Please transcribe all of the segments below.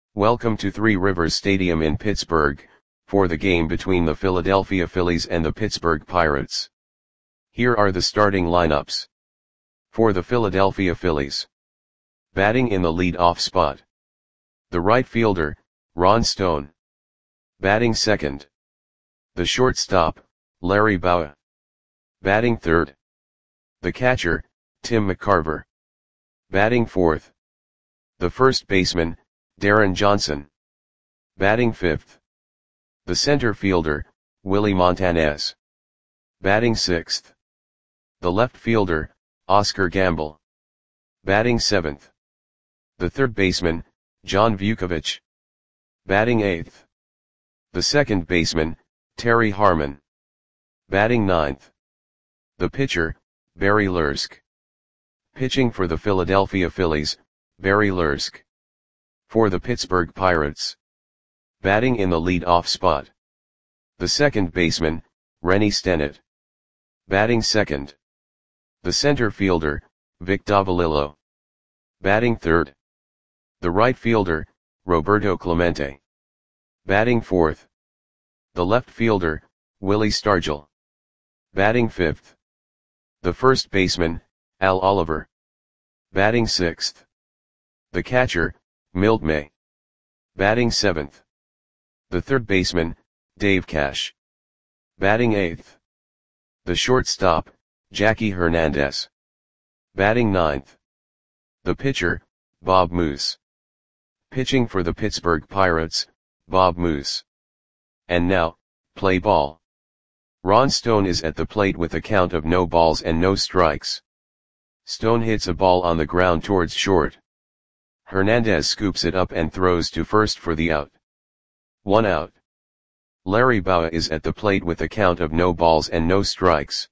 Welcome to Three Rivers Stadium in Pittsburgh, for the game between the Philadelphia Phillies and the Pittsburgh Pirates. Here are the starting lineups. For the Philadelphia Phillies. Batting in the lead-off spot. The right fielder, Ron Stone. Batting second. The shortstop, Larry Bowa. Batting third. The catcher, Tim McCarver. Batting fourth. The first baseman, Darren Johnson. Batting fifth. The center fielder, Willie Montanez. Batting sixth. The left fielder, Oscar Gamble. Batting seventh. The third baseman, John Vukovich. Batting eighth. The second baseman, Terry Harmon. Batting ninth. The pitcher, Barry Lursk. Pitching for the Philadelphia Phillies, Barry Lursk. For the Pittsburgh Pirates. Batting in the lead-off spot. The second baseman, Rennie Stennett. Batting second. The center fielder, Vic Davalillo. Batting third. The right fielder, Roberto Clemente. Batting fourth. The left fielder, Willie Stargell. Batting fifth. The first baseman, Al Oliver. Batting sixth. The catcher, Milt May. Batting seventh. The third baseman, Dave Cash. Batting eighth. The shortstop, Jackie Hernandez. Batting ninth. The pitcher, Bob Moose. Pitching for the Pittsburgh Pirates, Bob Moose. And now, play ball. Ron Stone is at the plate with a count of no balls and no strikes. Stone hits a ball on the ground towards short. Hernandez scoops it up and throws to first for the out. 1 out. Larry Bowa is at the plate with a count of no balls and no strikes.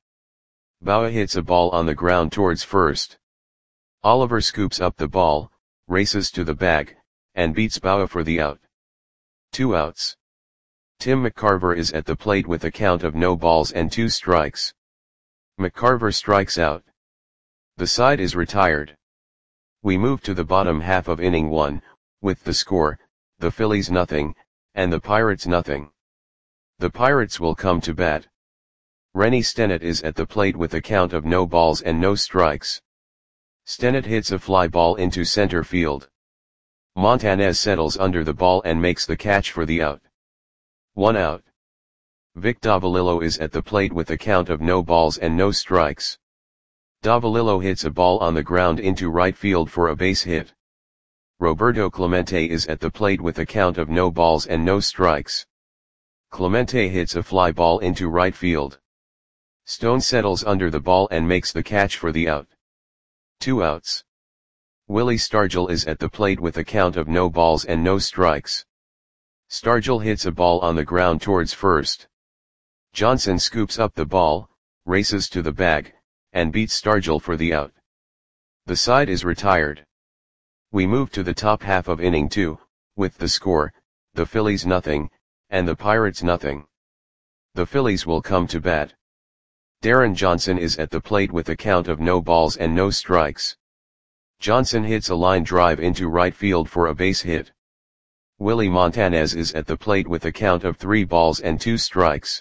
Bowa hits a ball on the ground towards first. Oliver scoops up the ball, races to the bag, and beats Bowa for the out. 2 outs. Tim McCarver is at the plate with a count of no balls and 2 strikes. McCarver strikes out. The side is retired. We move to the bottom half of inning 1, with the score, the Phillies nothing, and the Pirates nothing. The Pirates will come to bat. Rennie Stennett is at the plate with a count of no balls and no strikes. Stennett hits a fly ball into center field. Montanez settles under the ball and makes the catch for the out. 1 out. Vic Davalillo is at the plate with a count of no balls and no strikes. Davalillo hits a ball on the ground into right field for a base hit. Roberto Clemente is at the plate with a count of no balls and no strikes. Clemente hits a fly ball into right field. Stone settles under the ball and makes the catch for the out. 2 outs. Willie Stargell is at the plate with a count of no balls and no strikes. Stargell hits a ball on the ground towards first. Johnson scoops up the ball, races to the bag, and beats Stargell for the out. The side is retired. We move to the top half of inning 2, with the score, the Phillies nothing, and the Pirates nothing. The Phillies will come to bat. Darren Johnson is at the plate with a count of no balls and no strikes. Johnson hits a line drive into right field for a base hit. Willie Montanez is at the plate with a count of 3 balls and 2 strikes.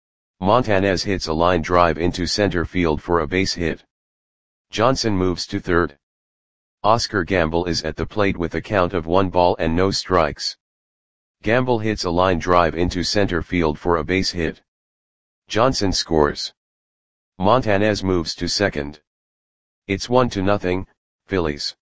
Montanez hits a line drive into center field for a base hit. Johnson moves to third. Oscar Gamble is at the plate with a count of 1 ball and no strikes. Gamble hits a line drive into center field for a base hit. Johnson scores. Montanez moves to second. It's 1-0, Phillies.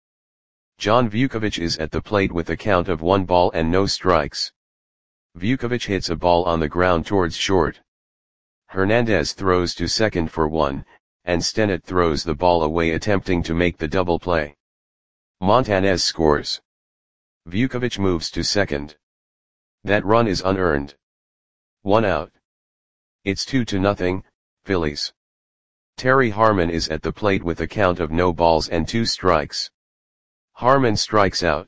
John Vukovich is at the plate with a count of 1 ball and no strikes. Vukovich hits a ball on the ground towards short. Hernandez throws to second for 1, and Stennett throws the ball away attempting to make the double play. Montanez scores. Vukovich moves to second. That run is unearned. 1 out. It's 2-0, Phillies. Terry Harmon is at the plate with a count of no balls and 2 strikes. Harmon strikes out.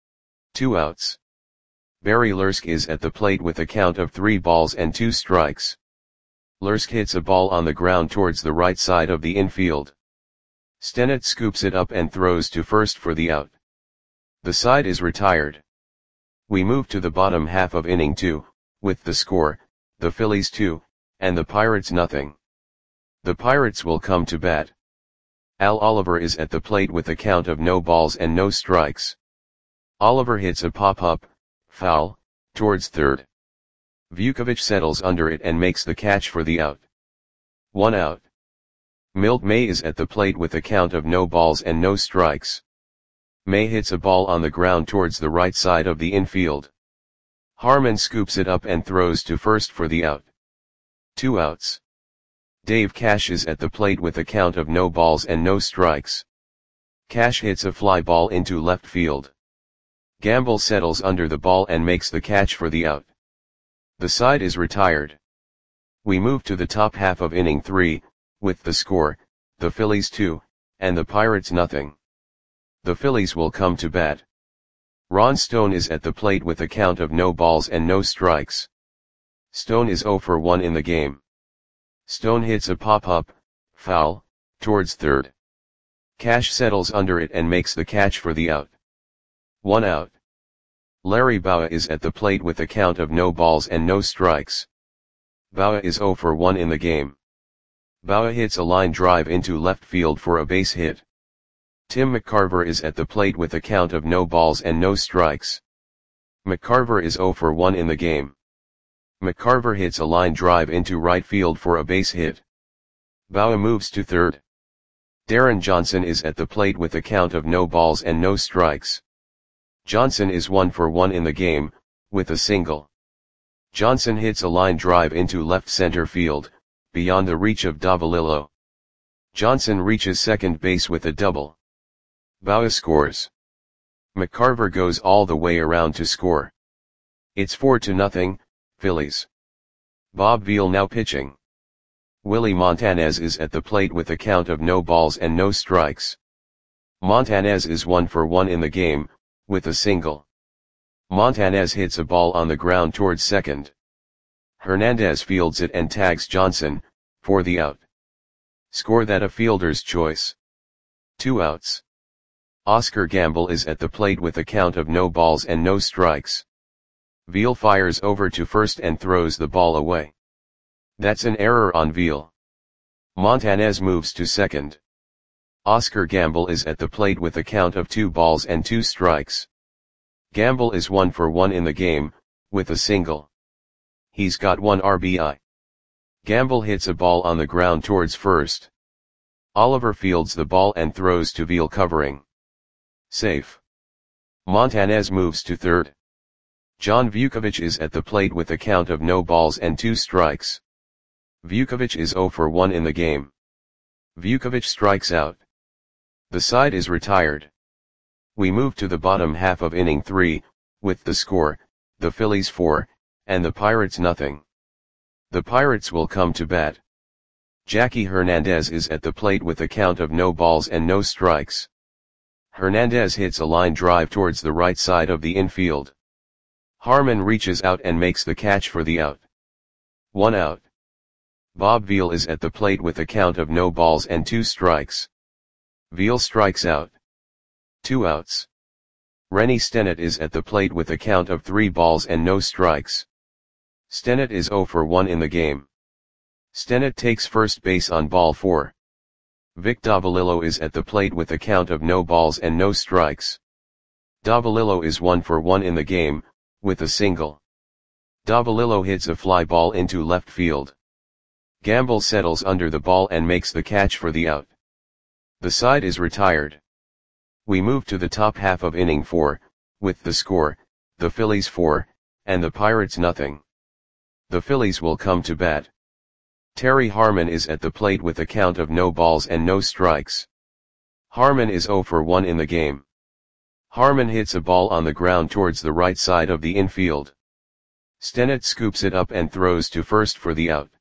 2 outs. Barry Lursk is at the plate with a count of 3 balls and 2 strikes. Lursk hits a ball on the ground towards the right side of the infield. Stennett scoops it up and throws to first for the out. The side is retired. We move to the bottom half of inning 2, with the score, the Phillies 2, and the Pirates nothing. The Pirates will come to bat. Al Oliver is at the plate with a count of no balls and no strikes. Oliver hits a pop-up, foul, towards third. Vukovic settles under it and makes the catch for the out. 1 out. Milt May is at the plate with a count of no balls and no strikes. May hits a ball on the ground towards the right side of the infield. Harmon scoops it up and throws to first for the out. 2 outs. Dave Cash is at the plate with a count of no balls and no strikes. Cash hits a fly ball into left field. Gamble settles under the ball and makes the catch for the out. The side is retired. We move to the top half of inning 3, with the score, the Phillies 2, and the Pirates nothing. The Phillies will come to bat. Ron Stone is at the plate with a count of no balls and no strikes. Stone is 0 for 1 in the game. Stone hits a pop-up, foul, towards third. Cash settles under it and makes the catch for the out. 1 out. Larry Bowa is at the plate with a count of no balls and no strikes. Bowa is 0 for 1 in the game. Bowa hits a line drive into left field for a base hit. Tim McCarver is at the plate with a count of no balls and no strikes. McCarver is 0 for 1 in the game. McCarver hits a line drive into right field for a base hit. Bowa moves to third. Darren Johnson is at the plate with a count of no balls and no strikes. Johnson is 1 for 1 in the game, with a single. Johnson hits a line drive into left center field, beyond the reach of Davalillo. Johnson reaches second base with a double. Bowa scores. McCarver goes all the way around to score. It's 4-0, Phillies. Bob Veal now pitching. Willie Montanez is at the plate with a count of no balls and no strikes. Montanez is 1 for 1 in the game, with a single. Montanez hits a ball on the ground towards second. Hernandez fields it and tags Johnson, for the out. Score that a fielder's choice. 2 outs. Oscar Gamble is at the plate with a count of no balls and no strikes. Veal fires over to first and throws the ball away. That's an error on Veal. Montanez moves to second. Oscar Gamble is at the plate with a count of 2 balls and 2 strikes. Gamble is 1 for 1 in the game, with a single. He's got 1 RBI. Gamble hits a ball on the ground towards first. Oliver fields the ball and throws to Veal covering. Safe. Montanez moves to third. John Vukovic is at the plate with a count of no balls and 2 strikes. Vukovic is 0 for 1 in the game. Vukovic strikes out. The side is retired. We move to the bottom half of inning 3, with the score, the Phillies 4, and the Pirates nothing. The Pirates will come to bat. Jackie Hernandez is at the plate with a count of no balls and no strikes. Hernandez hits a line drive towards the right side of the infield. Harmon reaches out and makes the catch for the out. 1 out. Bob Veal is at the plate with a count of no balls and 2 strikes. Veal strikes out. 2 outs. Rennie Stennett is at the plate with a count of 3 balls and no strikes. Stennett is 0 for 1 in the game. Stennett takes first base on ball 4. Vic Davalillo is at the plate with a count of no balls and no strikes. Davalillo is 1 for 1 in the game, with a single. Davalillo hits a fly ball into left field. Gamble settles under the ball and makes the catch for the out. The side is retired. We move to the top half of inning 4, with the score, the Phillies 4, and the Pirates nothing. The Phillies will come to bat. Terry Harmon is at the plate with a count of no balls and no strikes. Harmon is 0 for 1 in the game. Harmon hits a ball on the ground towards the right side of the infield. Stennett scoops it up and throws to first for the out.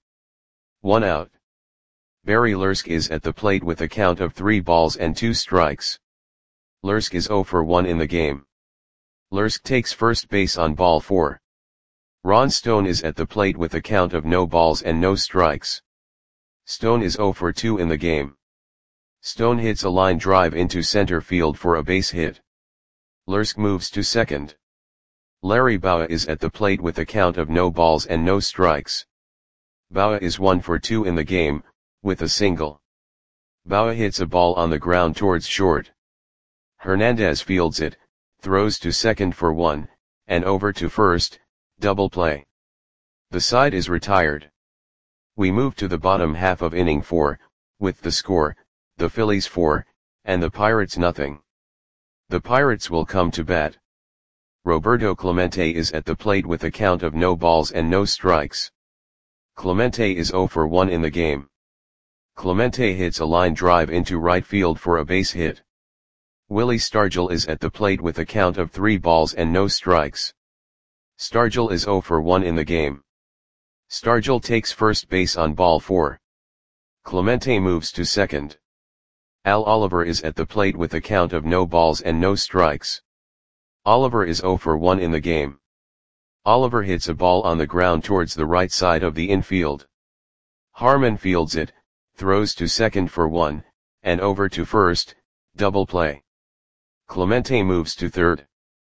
1 out. Barry Lursk is at the plate with a count of 3 balls and 2 strikes. Lursk is 0 for 1 in the game. Lursk takes first base on ball 4. Ron Stone is at the plate with a count of no balls and no strikes. Stone is 0 for 2 in the game. Stone hits a line drive into center field for a base hit. Lursk moves to second. Larry Bowa is at the plate with a count of no balls and no strikes. Bowa is 1 for 2 in the game, with a single. Bowa hits a ball on the ground towards short. Hernandez fields it, throws to second for 1, and over to first, double play. The side is retired. We move to the bottom half of inning 4, with the score, the Phillies 4, and the Pirates nothing. The Pirates will come to bat. Roberto Clemente is at the plate with a count of no balls and no strikes. Clemente is 0 for 1 in the game. Clemente hits a line drive into right field for a base hit. Willie Stargell is at the plate with a count of 3 balls and no strikes. Stargell is 0 for 1 in the game. Stargell takes first base on ball 4. Clemente moves to second. Al Oliver is at the plate with a count of no balls and no strikes. Oliver is 0 for 1 in the game. Oliver hits a ball on the ground towards the right side of the infield. Harmon fields it, throws to second for 1, and over to first, double play. Clemente moves to third.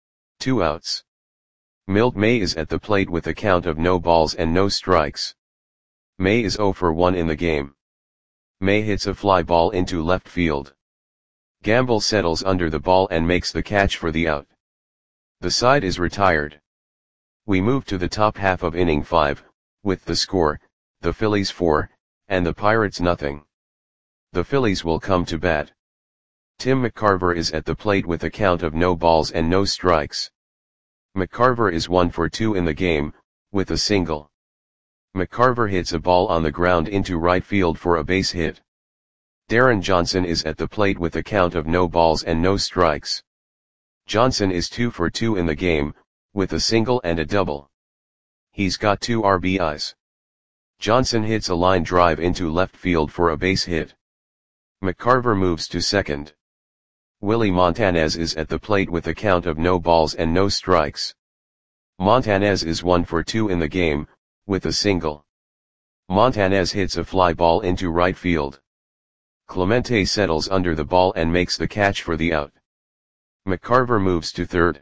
2 outs. Milt May is at the plate with a count of no balls and no strikes. May is 0 for 1 in the game. May hits a fly ball into left field. Gamble settles under the ball and makes the catch for the out. The side is retired. We move to the top half of inning 5, with the score, the Phillies 4, and the Pirates nothing. The Phillies will come to bat. Tim McCarver is at the plate with a count of no balls and no strikes. McCarver is 1 for 2 in the game, with a single. McCarver hits a ball on the ground into right field for a base hit. Darren Johnson is at the plate with a count of no balls and no strikes. Johnson is 2 for 2 in the game, with a single and a double. He's got 2 RBIs. Johnson hits a line drive into left field for a base hit. McCarver moves to second. Willie Montanez is at the plate with a count of no balls and no strikes. Montanez is 1 for 2 in the game, with a single. Montanez hits a fly ball into right field. Clemente settles under the ball and makes the catch for the out. McCarver moves to third.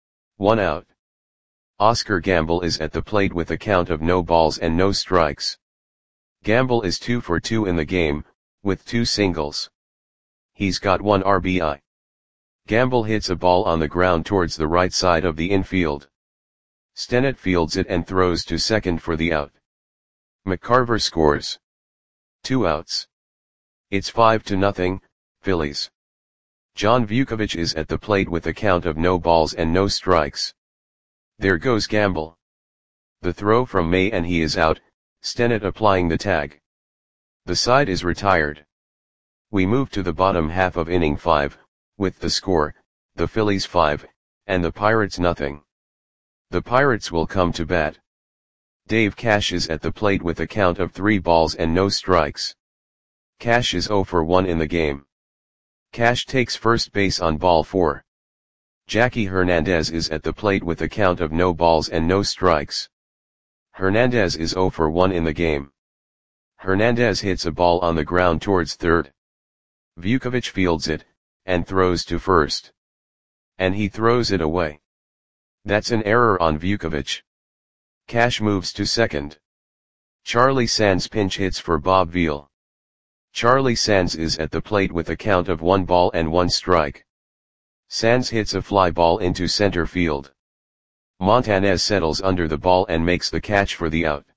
1 out. Oscar Gamble is at the plate with a count of no balls and no strikes. Gamble is 2 for 2 in the game, with 2 singles. He's got 1 RBI. Gamble hits a ball on the ground towards the right side of the infield. Stennett fields it and throws to second for the out. McCarver scores. 2 outs. It's 5-0, Phillies. John Vukovich is at the plate with a count of no balls and no strikes. There goes Gamble. The throw from May and he is out, Stennett applying the tag. The side is retired. We move to the bottom half of inning 5, with the score, the Phillies 5, and the Pirates nothing. The Pirates will come to bat. Dave Cash is at the plate with a count of 3 balls and no strikes. Cash is 0 for 1 in the game. Cash takes first base on ball 4. Jackie Hernandez is at the plate with a count of no balls and no strikes. Hernandez is 0 for 1 in the game. Hernandez hits a ball on the ground towards third. Vukovich fields it, and throws to first. And he throws it away. That's an error on Vukovich. Cash moves to second. Charlie Sands pinch hits for Bob Veal. Charlie Sands is at the plate with a count of 1 ball and 1 strike. Sands hits a fly ball into center field. Montanez settles under the ball and makes the catch for the out.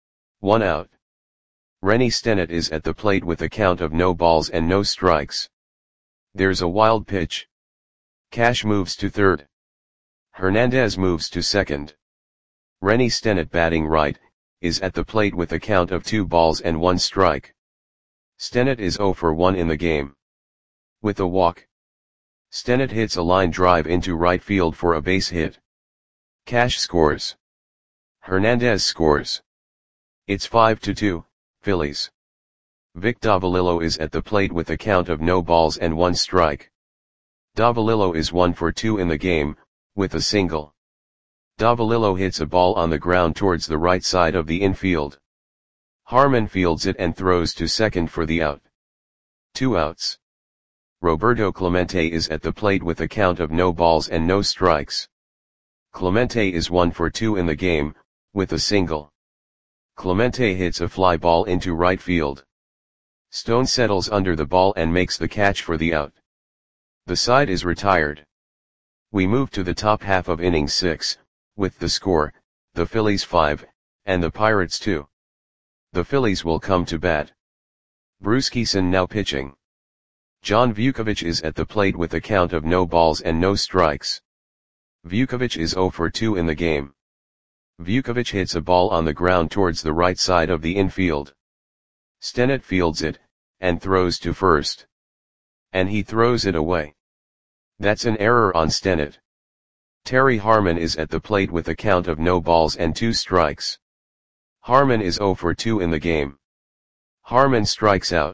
1 out. Rennie Stennett is at the plate with a count of no balls and no strikes. There's a wild pitch. Cash moves to third. Hernandez moves to second. Rennie Stennett, batting right, is at the plate with a count of 2 balls and 1 strike. Stennett is 0 for 1 in the game. With a walk. Stennett hits a line drive into right field for a base hit. Cash scores. Hernandez scores. It's 5-2, Phillies. Vic Davalillo is at the plate with a count of no balls and 1 strike. Davalillo is 1 for 2 in the game, with a single. Davalillo hits a ball on the ground towards the right side of the infield. Harmon fields it and throws to second for the out. 2 outs. Roberto Clemente is at the plate with a count of no balls and no strikes. Clemente is 1 for 2 in the game, with a single. Clemente hits a fly ball into right field. Stone settles under the ball and makes the catch for the out. The side is retired. We move to the top half of inning 6, with the score, the Phillies 5, and the Pirates 2. The Phillies will come to bat. Bruce Kison now pitching. John Vukovich is at the plate with a count of no balls and no strikes. Vukovich is 0 for 2 in the game. Vukovich hits a ball on the ground towards the right side of the infield. Stennett fields it, and throws to first. And he throws it away. That's an error on Stennett. Terry Harmon is at the plate with a count of no balls and 2 strikes. Harmon is 0 for 2 in the game. Harmon strikes out.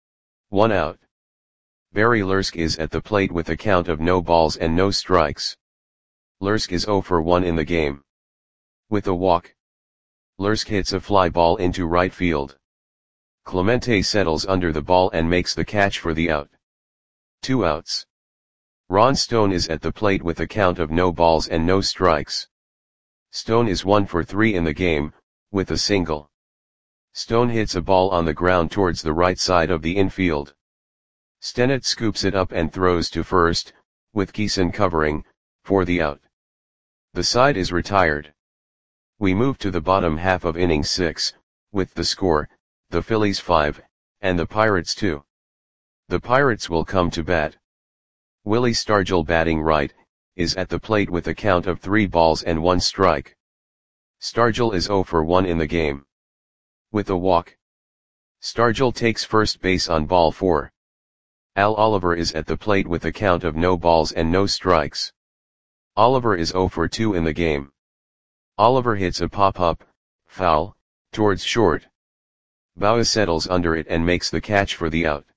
1 out. Barry Lursk is at the plate with a count of no balls and no strikes. Lursk is 0 for 1 in the game. With a walk, Lursk hits a fly ball into right field. Clemente settles under the ball and makes the catch for the out. 2 outs. Ron Stone is at the plate with a count of no balls and no strikes. Stone is 1 for 3 in the game, with a single. Stone hits a ball on the ground towards the right side of the infield. Stennett scoops it up and throws to first, with Kison covering, for the out. The side is retired. We move to the bottom half of inning 6, with the score, the Phillies 5, and the Pirates 2. The Pirates will come to bat. Willie Stargell batting right, is at the plate with a count of 3 balls and 1 strike. Stargell is 0 for 1 in the game. With a walk, Stargell takes first base on ball 4. Al Oliver is at the plate with a count of no balls and no strikes. Oliver is 0 for 2 in the game. Oliver hits a pop-up, foul, towards short. Bauer settles under it and makes the catch for the out.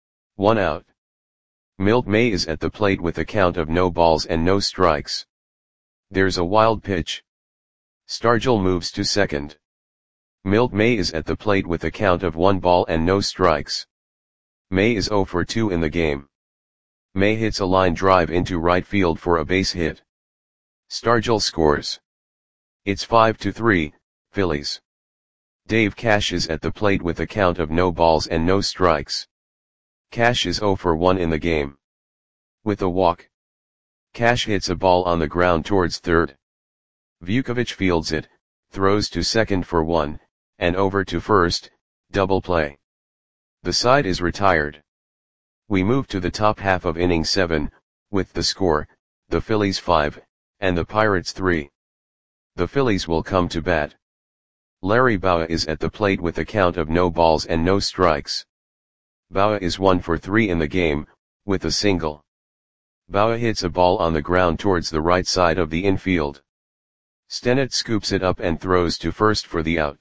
1 out. Milt May is at the plate with a count of no balls and no strikes. There's a wild pitch. Stargell moves to second. Milt May is at the plate with a count of 1 ball and no strikes. May is 0 for 2 in the game. May hits a line drive into right field for a base hit. Stargell scores. It's 5-3, Phillies. Dave Cash is at the plate with a count of no balls and no strikes. Cash is 0 for 1 in the game. With a walk, Cash hits a ball on the ground towards third. Vukovich fields it, throws to second for 1, and over to first, double play. The side is retired. We move to the top half of inning 7, with the score, the Phillies 5, and the Pirates 3. The Phillies will come to bat. Larry Bauer is at the plate with a count of no balls and no strikes. Bauer is 1 for 3 in the game, with a single. Bauer hits a ball on the ground towards the right side of the infield. Stennett scoops it up and throws to first for the out.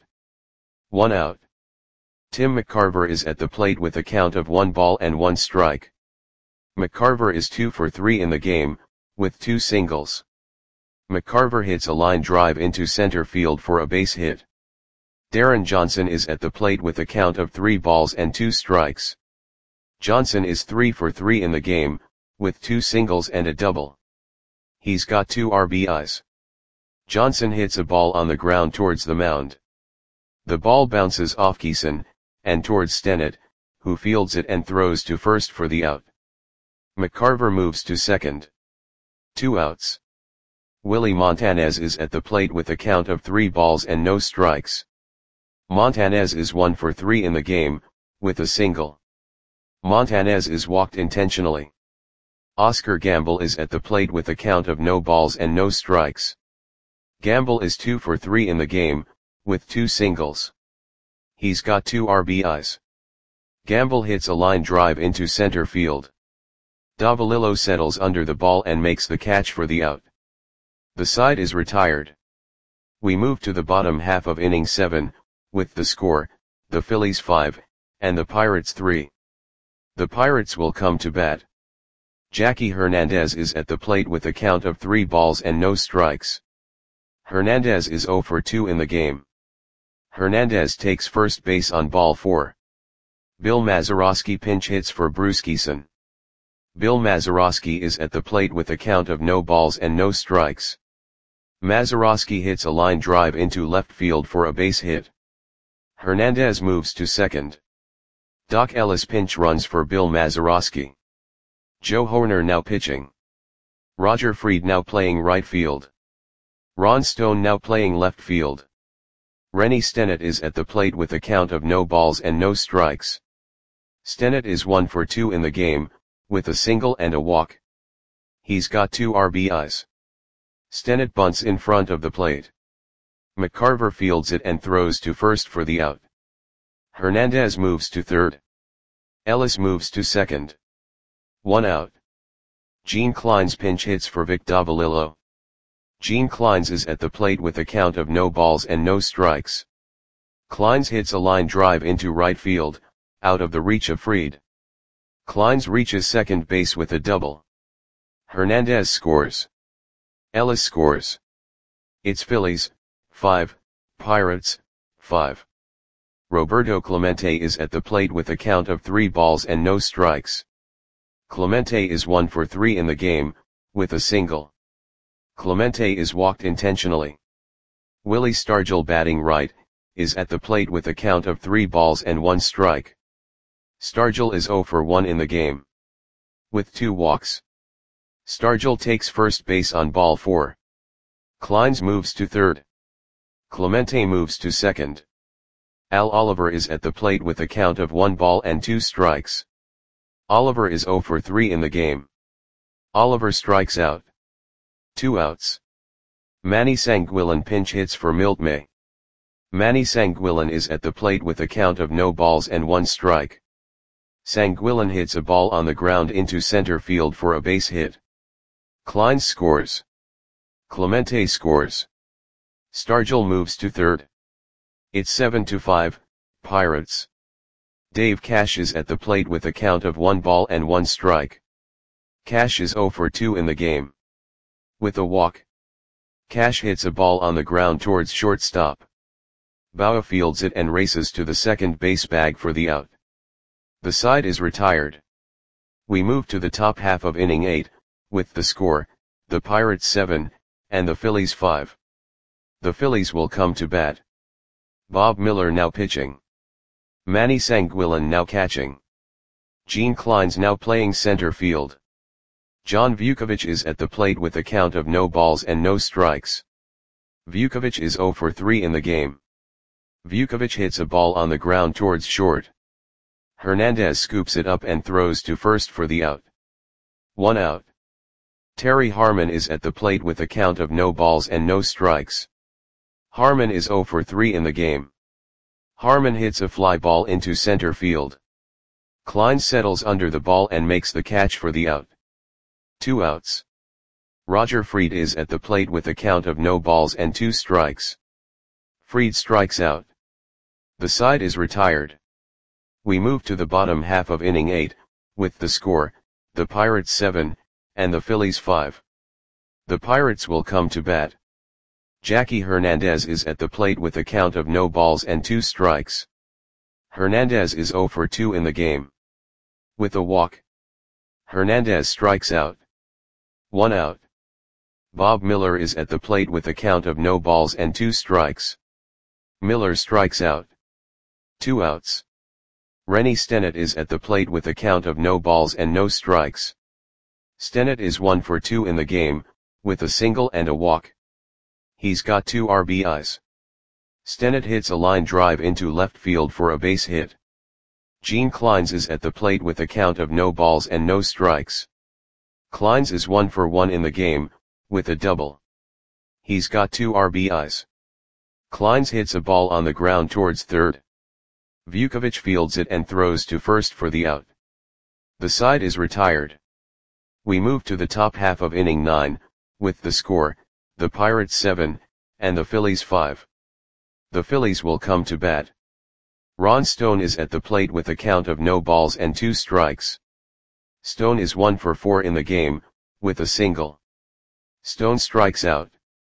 1 out. Tim McCarver is at the plate with a count of 1 ball and 1 strike. McCarver is 2 for 3 in the game, with 2 singles. McCarver hits a line drive into center field for a base hit. Darren Johnson is at the plate with a count of 3 balls and 2 strikes. Johnson is 3 for 3 in the game, with 2 singles and a double. He's got 2 RBIs. Johnson hits a ball on the ground towards the mound. The ball bounces off Kison, and towards Stennett, who fields it and throws to first for the out. McCarver moves to second. 2 outs. Willie Montanez is at the plate with a count of 3 balls and no strikes. Montanez is 1 for 3 in the game, with a single. Montanez is walked intentionally. Oscar Gamble is at the plate with a count of no balls and no strikes. Gamble is 2 for 3 in the game, with 2 singles. He's got 2 RBIs. Gamble hits a line drive into center field. Davalillo settles under the ball and makes the catch for the out. The side is retired. We move to the bottom half of inning 7, with the score, the Phillies 5, and the Pirates 3. The Pirates will come to bat. Jackie Hernandez is at the plate with a count of 3 balls and no strikes. Hernandez is 0 for 2 in the game. Hernandez takes first base on ball 4. Bill Mazeroski pinch hits for Bruce Kison. Bill Mazeroski is at the plate with a count of no balls and no strikes. Mazeroski hits a line drive into left field for a base hit. Hernandez moves to second. Doc Ellis pinch runs for Bill Mazeroski. Joe Hoerner now pitching. Roger Freed now playing right field. Ron Stone now playing left field. Rennie Stennett is at the plate with a count of no balls and no strikes. Stennett is 1 for 2 in the game, with a single and a walk. He's got 2 RBIs. Stennett bunts in front of the plate. McCarver fields it and throws to first for the out. Hernandez moves to third. Ellis moves to second. 1 out. Gene Clines pinch hits for Vic Davalillo. Gene Clines is at the plate with a count of no balls and no strikes. Clines hits a line drive into right field, out of the reach of Freed. Clines reaches second base with a double. Hernandez scores. Ellis scores. It's Phillies, 5, Pirates, 5. Roberto Clemente is at the plate with a count of 3 balls and no strikes. Clemente is 1 for 3 in the game, with a single. Clemente is walked intentionally. Willie Stargell batting right, is at the plate with a count of 3 balls and 1 strike. Stargell is 0 for 1 in the game. With 2 walks. Stargell takes first base on ball 4. Clines moves to third. Clemente moves to second. Al Oliver is at the plate with a count of 1 ball and 2 strikes. Oliver is 0 for 3 in the game. Oliver strikes out. 2 outs. Manny Sanguillen pinch hits for Milt May. Manny Sanguillen is at the plate with a count of no balls and 1 strike. Sanguillen hits a ball on the ground into center field for a base hit. Clines scores. Clemente scores. Stargell moves to third. It's 7-5, Pirates. Dave Cash is at the plate with a count of 1 ball and 1 strike. Cash is 0 for 2 in the game. With a walk. Cash hits a ball on the ground towards shortstop. Bauer fields it and races to the second base bag for the out. The side is retired. We move to the top half of inning 8, with the score, the Pirates 7, and the Phillies 5. The Phillies will come to bat. Bob Miller now pitching. Manny Sanguillen now catching. Gene Clines now playing center field. John Vukovic is at the plate with a count of no balls and no strikes. Vukovic is 0 for 3 in the game. Vukovic hits a ball on the ground towards short. Hernandez scoops it up and throws to first for the out. 1 out. Terry Harmon is at the plate with a count of no balls and no strikes. Harmon is 0 for 3 in the game. Harmon hits a fly ball into center field. Clines settles under the ball and makes the catch for the out. 2 outs. Roger Freed is at the plate with a count of no balls and 2 strikes. Freed strikes out. The side is retired. We move to the bottom half of inning 8, with the score, the Pirates 7, and the Phillies 5. The Pirates will come to bat. Jackie Hernandez is at the plate with a count of no balls and 2 strikes. Hernandez is 0 for 2 in the game. With a walk. Hernandez strikes out. 1 out. Bob Miller is at the plate with a count of no balls and 2 strikes. Miller strikes out. 2 outs. Rennie Stennett is at the plate with a count of no balls and no strikes. Stennett is 1 for 2 in the game, with a single and a walk. He's got 2 RBIs. Stennett hits a line drive into left field for a base hit. Gene Clines is at the plate with a count of no balls and no strikes. Clines is 1 for 1 in the game, with a double. He's got 2 RBIs. Clines hits a ball on the ground towards third. Vukovic fields it and throws to first for the out. The side is retired. We move to the top half of inning 9, with the score, the Pirates 7, and the Phillies 5. The Phillies will come to bat. Ron Stone is at the plate with a count of no balls and 2 strikes. Stone is 1 for 4 in the game, with a single. Stone strikes out.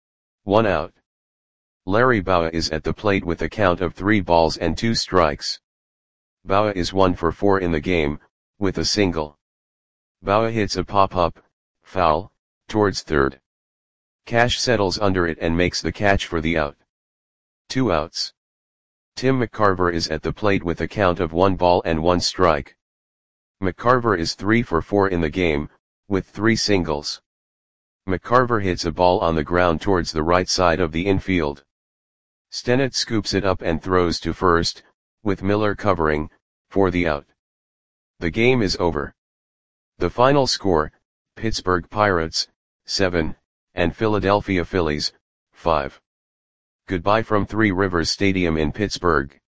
1 out. Larry Bowa is at the plate with a count of 3 balls and 2 strikes. Bowa is 1 for 4 in the game, with a single. Bowa hits a pop-up, foul, towards third. Cash settles under it and makes the catch for the out. 2 outs. Tim McCarver is at the plate with a count of 1 ball and 1 strike. McCarver is 3 for 4 in the game, with 3 singles. McCarver hits a ball on the ground towards the right side of the infield. Stennett scoops it up and throws to first, with Miller covering, for the out. The game is over. The final score, Pittsburgh Pirates, 7, and Philadelphia Phillies, 5. Goodbye from Three Rivers Stadium in Pittsburgh.